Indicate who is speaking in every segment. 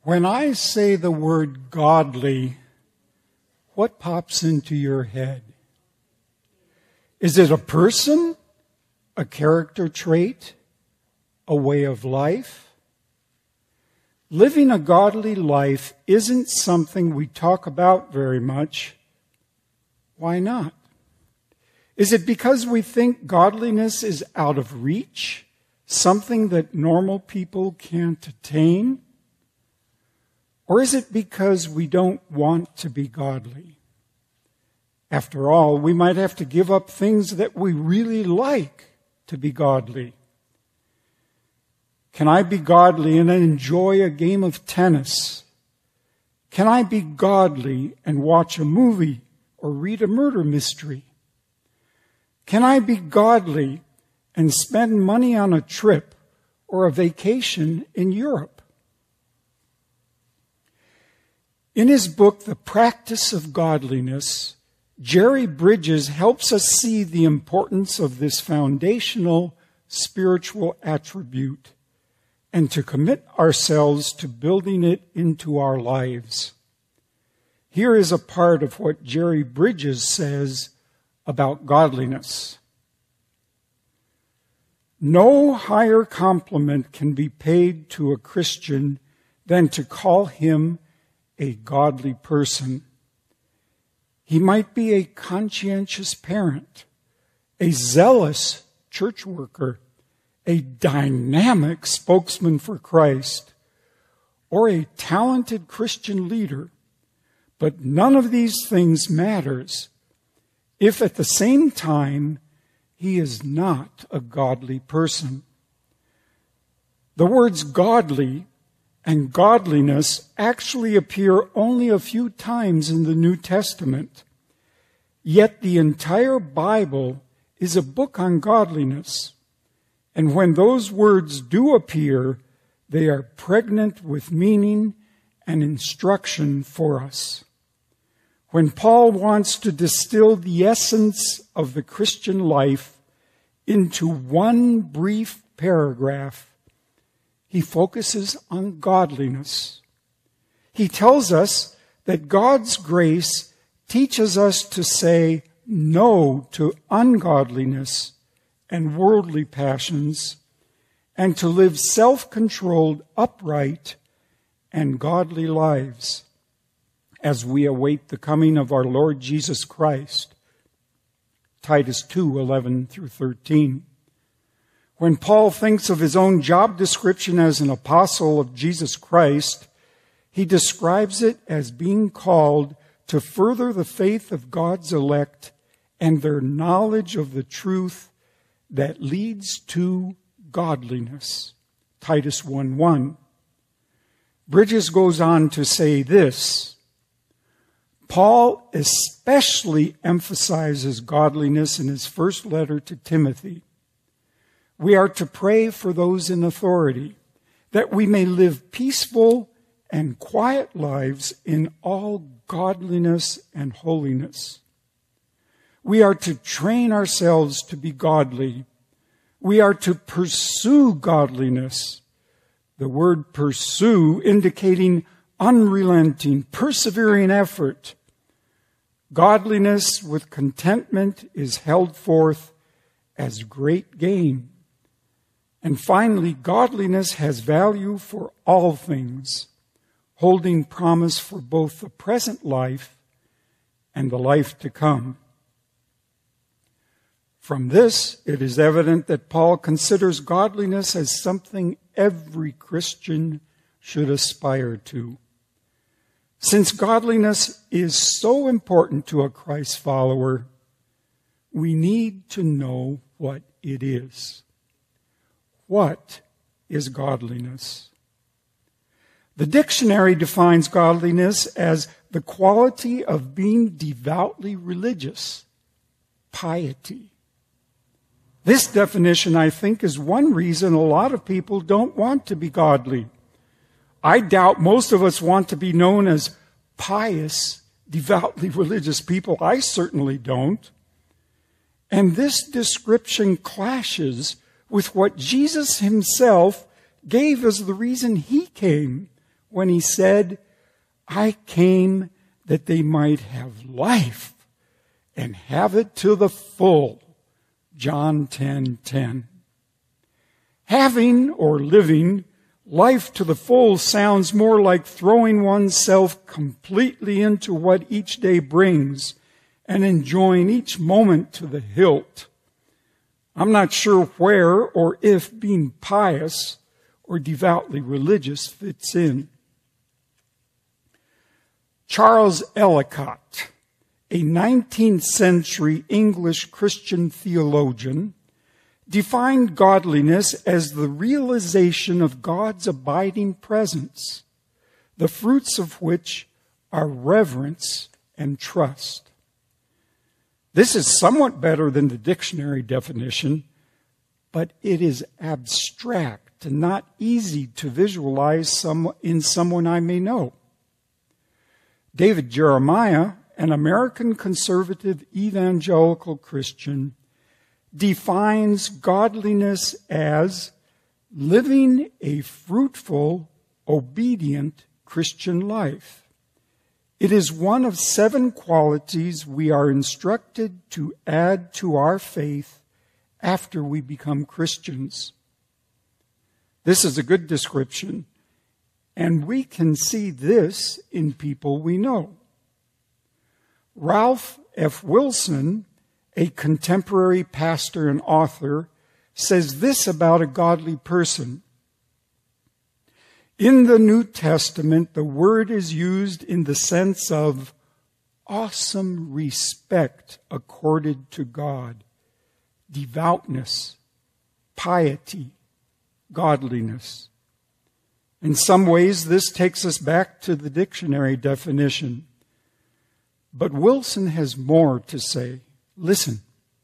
Speaker 1: When I say the word godly, what pops into your head? Is it a person, a character trait, a way of life? Living a godly life isn't something we talk about very much. Why not? Is it because we think godliness is out of reach, something that normal people can't attain? Or is it because we don't want to be godly? After all, we might have to give up things that we really like to be godly. Can I be godly and enjoy a game of tennis? Can I be godly and watch a movie or read a murder mystery? Can I be godly and spend money on a trip or a vacation in Europe? In his book, The Practice of Godliness, Jerry Bridges helps us see the importance of this foundational spiritual attribute and to commit ourselves to building it into our lives. Here is a part of what Jerry Bridges says about godliness. No higher compliment can be paid to a Christian than to call him a godly person. He might be a conscientious parent, a zealous church worker, a dynamic spokesman for Christ, or a talented Christian leader. But none of these things matters if at the same time he is not a godly person. The words godly and godliness actually appear only a few times in the New Testament. Yet the entire Bible is a book on godliness. And when those words do appear, they are pregnant with meaning and instruction for us. When Paul wants to distill the essence of the Christian life into one brief paragraph, he focuses on godliness. He tells us that God's grace teaches us to say no to ungodliness and worldly passions and to live self-controlled, upright, and godly lives as we await the coming of our Lord Jesus Christ. Titus 2:11-13. When Paul thinks of his own job description as an apostle of Jesus Christ, he describes it as being called to further the faith of God's elect and their knowledge of the truth that leads to godliness. Titus 1:1. Bridges goes on to say this: Paul especially emphasizes godliness in his first letter to Timothy. We are to pray for those in authority, that we may live peaceful and quiet lives in all godliness and holiness. We are to train ourselves to be godly. We are to pursue godliness. The word pursue indicating unrelenting, persevering effort. Godliness with contentment is held forth as great gain. And finally, godliness has value for all things, holding promise for both the present life and the life to come. From this, it is evident that Paul considers godliness as something every Christian should aspire to. Since godliness is so important to a Christ follower, we need to know what it is. What is godliness? The dictionary defines godliness as the quality of being devoutly religious, piety. This definition, I think, is one reason a lot of people don't want to be godly. I doubt most of us want to be known as pious, devoutly religious people. I certainly don't. And this description clashes with what Jesus himself gave as the reason he came, when he said, I came that they might have life and have it to the full. John 10:10. Having or living life to the full sounds more like throwing oneself completely into what each day brings and enjoying each moment to the hilt. I'm not sure where or if being pious or devoutly religious fits in. Charles Ellicott, a 19th century English Christian theologian, defined godliness as the realization of God's abiding presence, the fruits of which are reverence and trust. This is somewhat better than the dictionary definition, but it is abstract and not easy to visualize in someone I may know. David Jeremiah, an American conservative evangelical Christian, defines godliness as living a fruitful, obedient Christian life. It is one of 7 qualities we are instructed to add to our faith after we become Christians. This is a good description, and we can see this in people we know. Ralph F. Wilson, a contemporary pastor and author, says this about a godly person. In the New Testament, the word is used in the sense of awesome respect accorded to God, devoutness, piety, godliness. In some ways, this takes us back to the dictionary definition. But Wilson has more to say. Listen.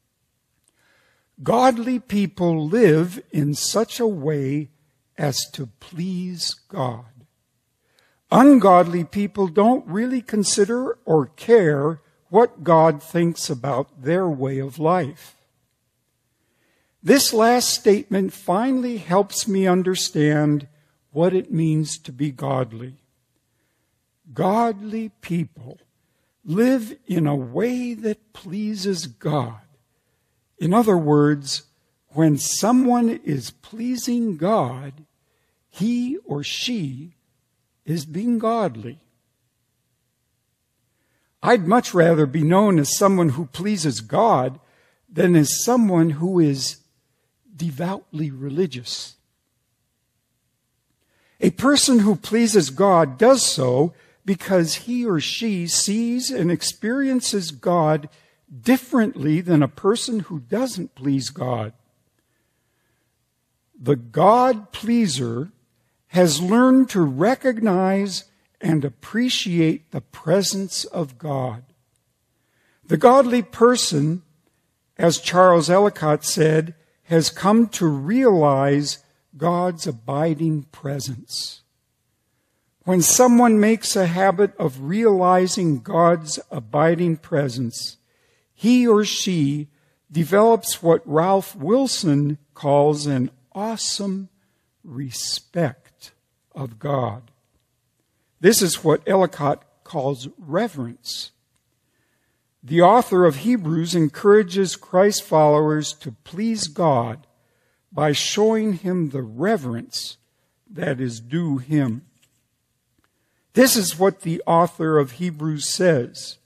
Speaker 1: Godly people live in such a way as to please God. Ungodly people don't really consider or care what God thinks about their way of life. This last statement finally helps me understand what it means to be godly. Godly people live in a way that pleases God. In other words, when someone is pleasing God, he or she is being godly. I'd much rather be known as someone who pleases God than as someone who is devoutly religious. A person who pleases God does so because he or she sees and experiences God differently than a person who doesn't please God. The God pleaser has learned to recognize and appreciate the presence of God. The godly person, as Charles Ellicott said, has come to realize God's abiding presence. When someone makes a habit of realizing God's abiding presence, he or she develops what Ralph Wilson calls an awesome respect of God. This is what Ellicott calls reverence. The author of Hebrews encourages Christ followers to please God by showing him the reverence that is due him. This is what the author of Hebrews says.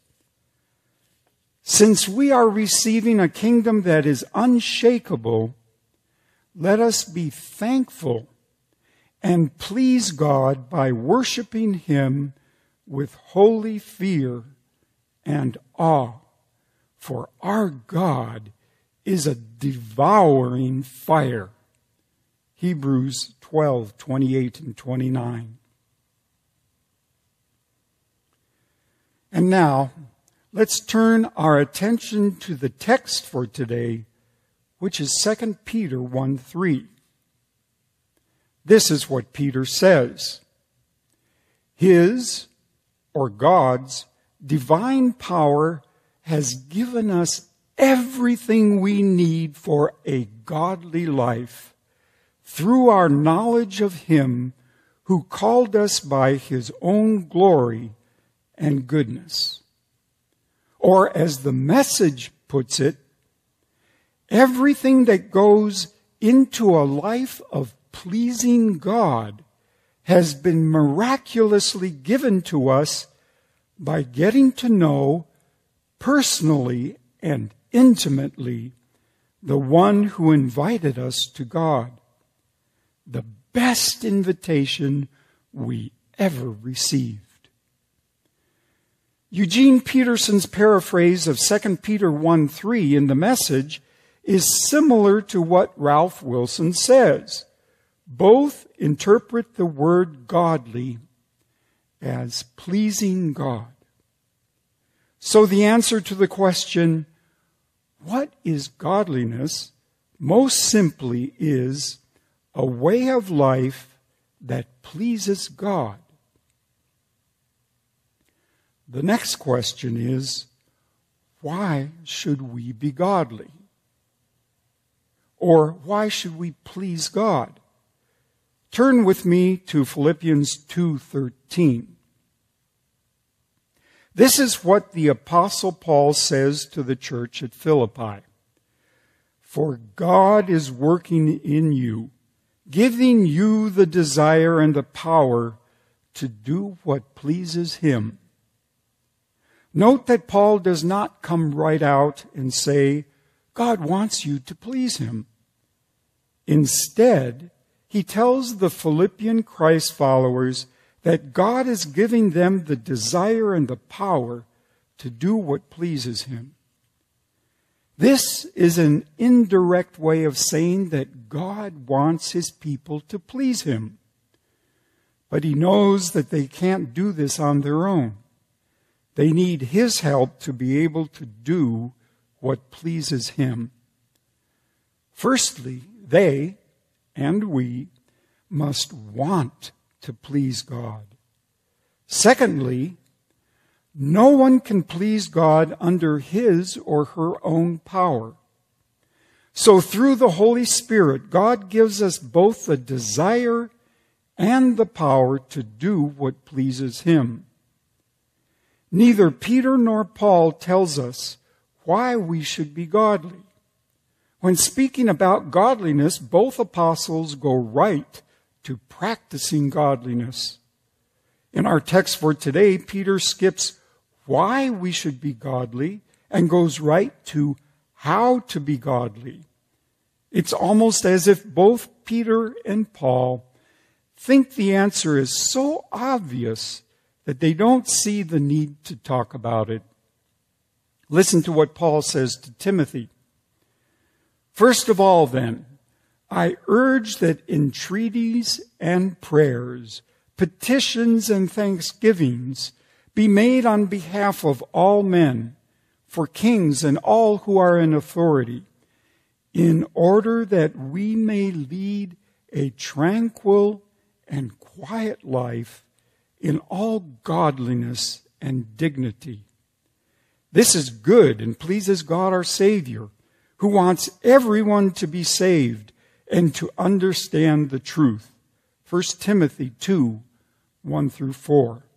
Speaker 1: Since we are receiving a kingdom that is unshakable, let us be thankful and please God by worshiping him with holy fear and awe. For our God is a devouring fire. Hebrews 12:28 and 29. And now, let's turn our attention to the text for today, which is 2 Peter 1:3. This is what Peter says. His, or God's, divine power has given us everything we need for a godly life through our knowledge of him who called us by his own glory and goodness. Or as the Message puts it, everything that goes into a life of pleasing God has been miraculously given to us by getting to know personally and intimately the one who invited us to God. The best invitation we ever received. Eugene Peterson's paraphrase of 2 Peter 1:3 in the Message is similar to what Ralph Wilson says. Both interpret the word godly as pleasing God. So the answer to the question, what is godliness, most simply is a way of life that pleases God. The next question is, why should we be godly? Or why should we please God? Turn with me to Philippians 2:13. This is what the Apostle Paul says to the church at Philippi. For God is working in you, giving you the desire and the power to do what pleases Him. Note that Paul does not come right out and say, God wants you to please Him. Instead, he tells the Philippian Christ followers that God is giving them the desire and the power to do what pleases Him. This is an indirect way of saying that God wants His people to please Him. But He knows that they can't do this on their own. They need His help to be able to do what pleases Him. Firstly, they and we must want to please God. Secondly, no one can please God under his or her own power. So through the Holy Spirit, God gives us both the desire and the power to do what pleases Him. Neither Peter nor Paul tells us why we should be godly. When speaking about godliness, both apostles go right to practicing godliness. In our text for today, Peter skips why we should be godly and goes right to how to be godly. It's almost as if both Peter and Paul think the answer is so obvious that they don't see the need to talk about it. Listen to what Paul says to Timothy. First of all, then, I urge that entreaties and prayers, petitions and thanksgivings be made on behalf of all men, for kings and all who are in authority, in order that we may lead a tranquil and quiet life in all godliness and dignity. This is good and pleases God our Savior, who wants everyone to be saved and to understand the truth. 1 Timothy 2:1-4.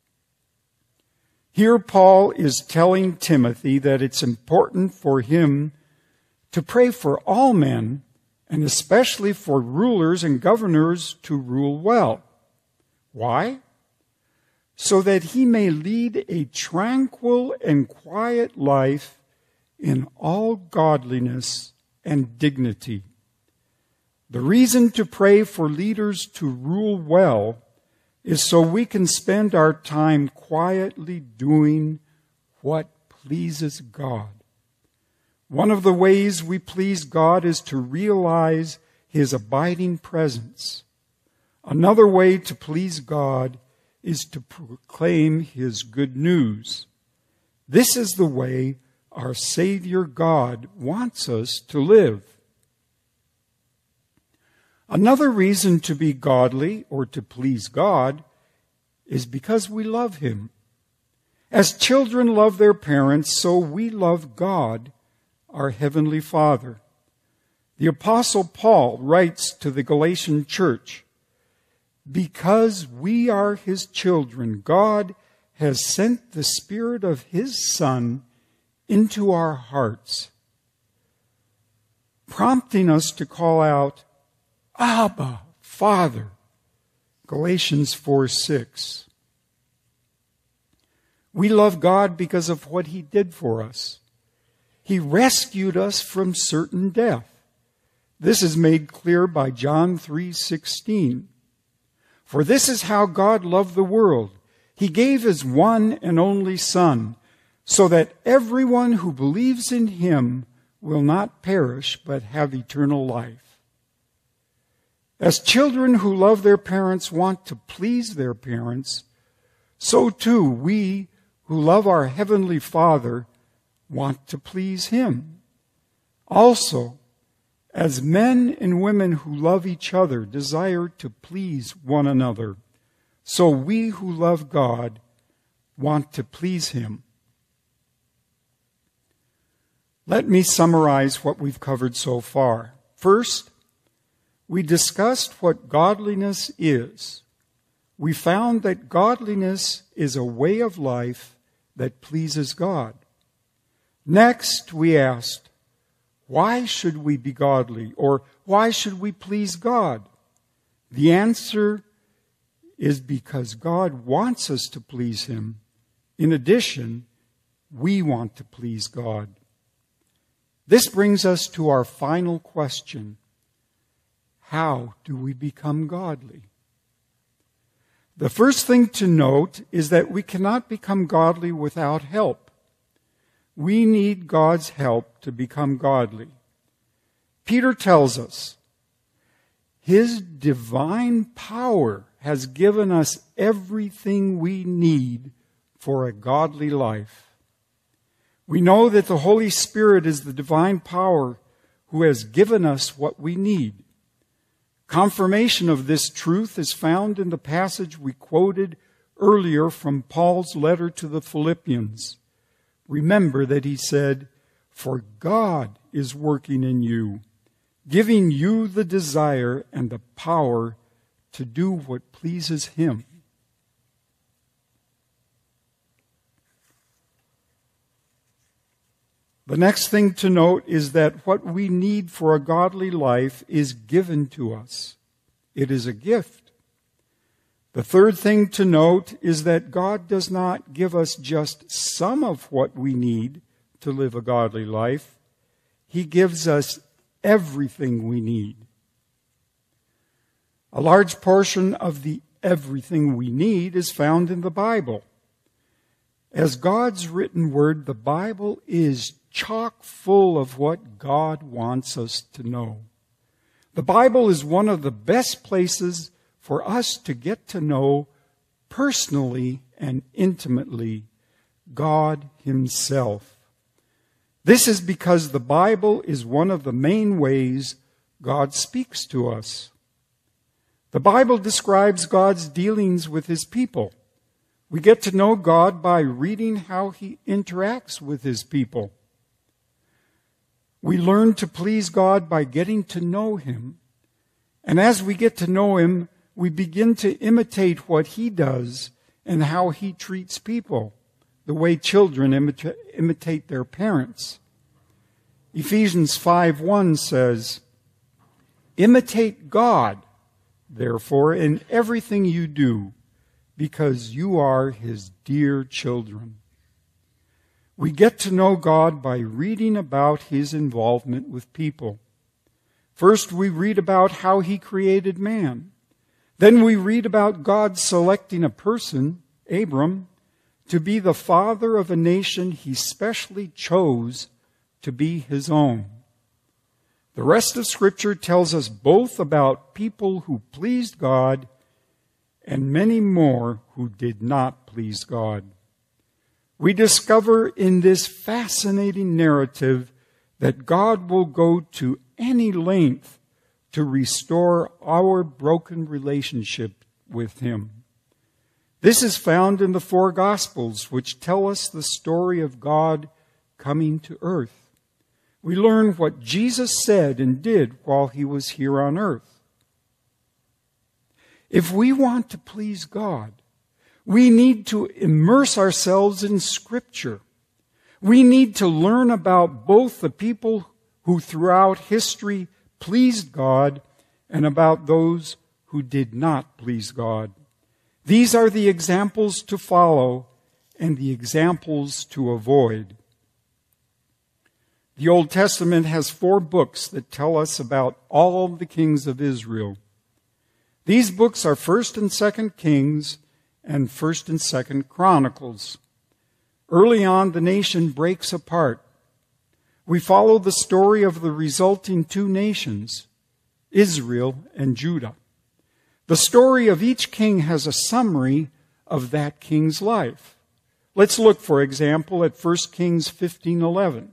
Speaker 1: Here Paul is telling Timothy that it's important for him to pray for all men, and especially for rulers and governors to rule well. Why? So that he may lead a tranquil and quiet life in all godliness and dignity. The reason to pray for leaders to rule well is so we can spend our time quietly doing what pleases God. One of the ways we please God is to realize His abiding presence. Another way to please God is to proclaim His good news. This is the way our Savior God wants us to live. Another reason to be godly or to please God is because we love Him. As children love their parents, so we love God, our Heavenly Father. The Apostle Paul writes to the Galatian church, Because we are His children, God has sent the Spirit of His Son into our hearts, prompting us to call out, Abba, Father. Galatians 4:6. We love God because of what He did for us. He rescued us from certain death. This is made clear by John 3:16. For this is how God loved the world. He gave His one and only Son, so that everyone who believes in Him will not perish but have eternal life. As children who love their parents want to please their parents, so too we who love our Heavenly Father want to please Him. Also, as men and women who love each other desire to please one another, so we who love God want to please Him. Let me summarize what we've covered so far. First, we discussed what godliness is. We found that godliness is a way of life that pleases God. Next, we asked, why should we be godly? Or why should we please God? The answer is because God wants us to please Him. In addition, we want to please God. This brings us to our final question. How do we become godly? The first thing to note is that we cannot become godly without help. We need God's help to become godly. Peter tells us, His divine power has given us everything we need for a godly life. We know that the Holy Spirit is the divine power who has given us what we need. Confirmation of this truth is found in the passage we quoted earlier from Paul's letter to the Philippians. Remember that he said, "For God is working in you, giving you the desire and the power to do what pleases Him." The next thing to note is that what we need for a godly life is given to us. It is a gift. The third thing to note is that God does not give us just some of what we need to live a godly life. He gives us everything we need. A large portion of the everything we need is found in the Bible. As God's written word, the Bible is chock full of what God wants us to know. The Bible is one of the best places for us to get to know personally and intimately God Himself. This is because the Bible is one of the main ways God speaks to us. The Bible describes God's dealings with His people. We get to know God by reading how He interacts with His people. We learn to please God by getting to know Him. And as we get to know Him, we begin to imitate what He does and how He treats people, the way children imitate their parents. Ephesians 5:1 says, "Imitate God, therefore, in everything you do, because you are His dear children." We get to know God by reading about His involvement with people. First, we read about how He created man. Then we read about God selecting a person, Abram, to be the father of a nation He specially chose to be His own. The rest of Scripture tells us both about people who pleased God and many more who did not please God. We discover in this fascinating narrative that God will go to any length to restore our broken relationship with Him. This is found in the four Gospels, which tell us the story of God coming to earth. We learn what Jesus said and did while He was here on earth. If we want to please God, we need to immerse ourselves in Scripture. We need to learn about both the people who throughout history pleased God and about those who did not please God. These are the examples to follow and the examples to avoid. The Old Testament has 4 books that tell us about all of the kings of Israel. These books are 1st and 2nd Kings and 1st and 2nd Chronicles. Early on, the nation breaks apart. We follow the story of the resulting 2 nations, Israel and Judah. The story of each king has a summary of that king's life. Let's look, for example, at 1 Kings 15:11.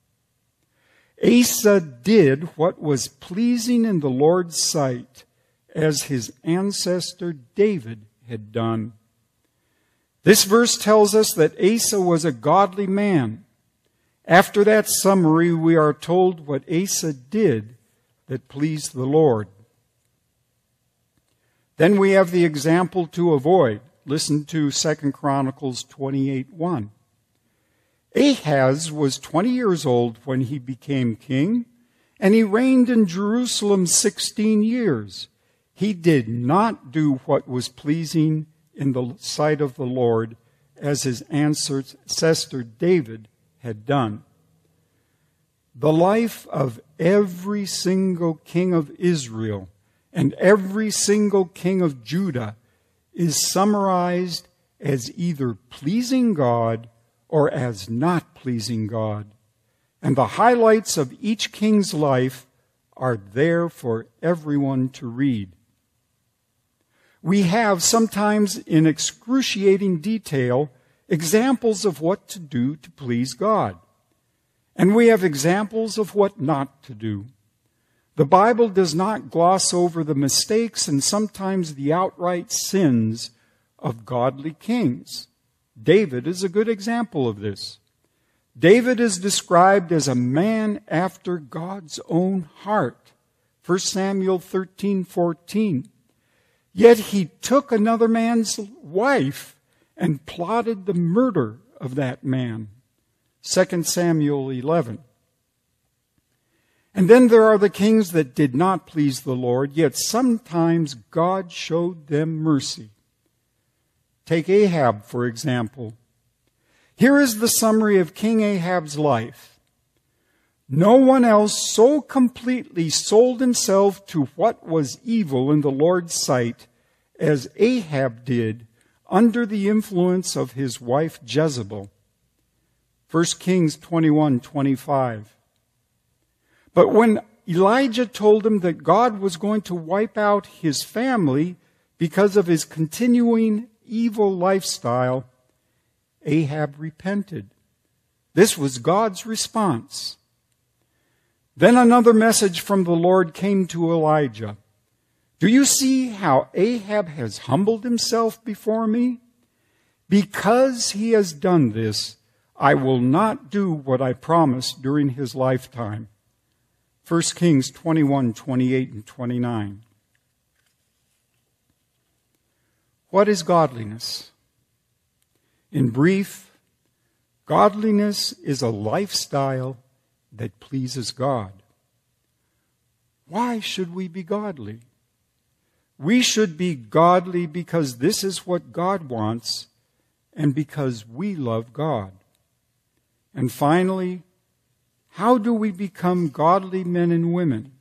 Speaker 1: Asa did what was pleasing in the Lord's sight, as his ancestor David had done. This verse tells us that Asa was a godly man. After that summary, we are told what Asa did that pleased the Lord. Then we have the example to avoid. Listen to 2 Chronicles 28:1. Ahaz was 20 years old when he became king, and he reigned in Jerusalem 16 years. He did not do what was pleasing in the sight of the Lord, as his ancestor David had done. The life of every single king of Israel and every single king of Judah is summarized as either pleasing God or as not pleasing God. And the highlights of each king's life are there for everyone to read. We have, sometimes in excruciating detail, examples of what to do to please God. And we have examples of what not to do. The Bible does not gloss over the mistakes and sometimes the outright sins of godly kings. David is a good example of this. David is described as a man after God's own heart. 1 Samuel 13:14. Yet he took another man's wife and plotted the murder of that man. 2 Samuel 11. And then there are the kings that did not please the Lord, yet sometimes God showed them mercy. Take Ahab, for example. Here is the summary of King Ahab's life. No one else so completely sold himself to what was evil in the Lord's sight as Ahab did under the influence of his wife Jezebel. 1 Kings 21:25. But when Elijah told him that God was going to wipe out his family because of his continuing evil lifestyle, Ahab repented. This was God's response. Then another message from the Lord came to Elijah. Do you see how Ahab has humbled himself before me? Because he has done this, I will not do what I promised during his lifetime. 1 Kings 21:28 and 29. What is godliness? In brief, godliness is a lifestyle that pleases God. Why should we be godly? We should be godly because this is what God wants and because we love God. And finally, how do we become godly men and women?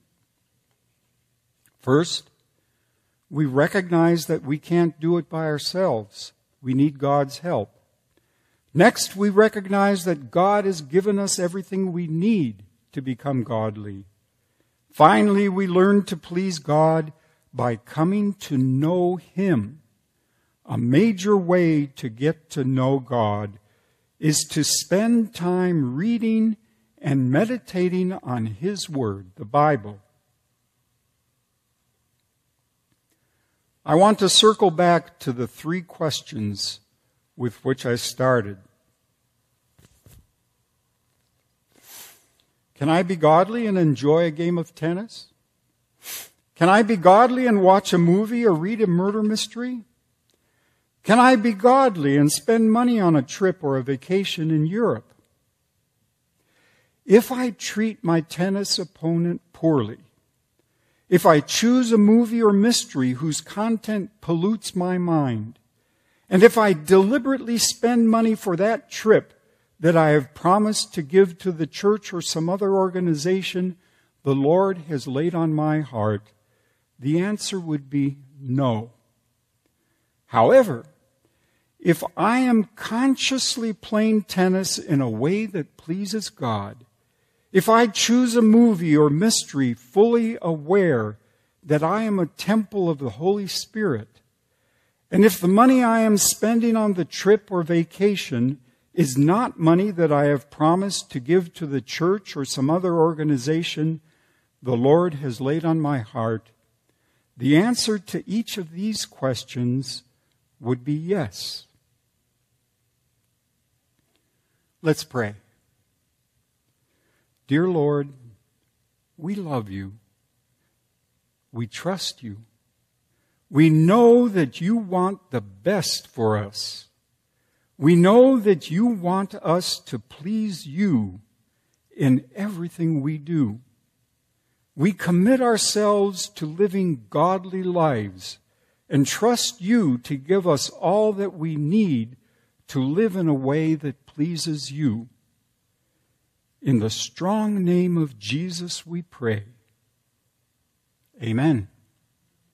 Speaker 1: First, we recognize that we can't do it by ourselves. We need God's help. Next, we recognize that God has given us everything we need to become godly. Finally, we learn to please God by coming to know Him. A major way to get to know God is to spend time reading and meditating on His Word, the Bible. I want to circle back to the 3 questions with which I started. Can I be godly and enjoy a game of tennis? Can I be godly and watch a movie or read a murder mystery? Can I be godly and spend money on a trip or a vacation in Europe? If I treat my tennis opponent poorly, if I choose a movie or mystery whose content pollutes my mind, and if I deliberately spend money for that trip that I have promised to give to the church or some other organization the Lord has laid on my heart, the answer would be no. However, if I am consciously playing tennis in a way that pleases God, if I choose a movie or mystery fully aware that I am a temple of the Holy Spirit, and if the money I am spending on the trip or vacation is not money that I have promised to give to the church or some other organization the Lord has laid on my heart, the answer to each of these questions would be yes. Let's pray. Dear Lord, we love you. We trust you. We know that you want the best for us. We know that you want us to please you in everything we do. We commit ourselves to living godly lives and trust you to give us all that we need to live in a way that pleases you. In the strong name of Jesus we pray. Amen.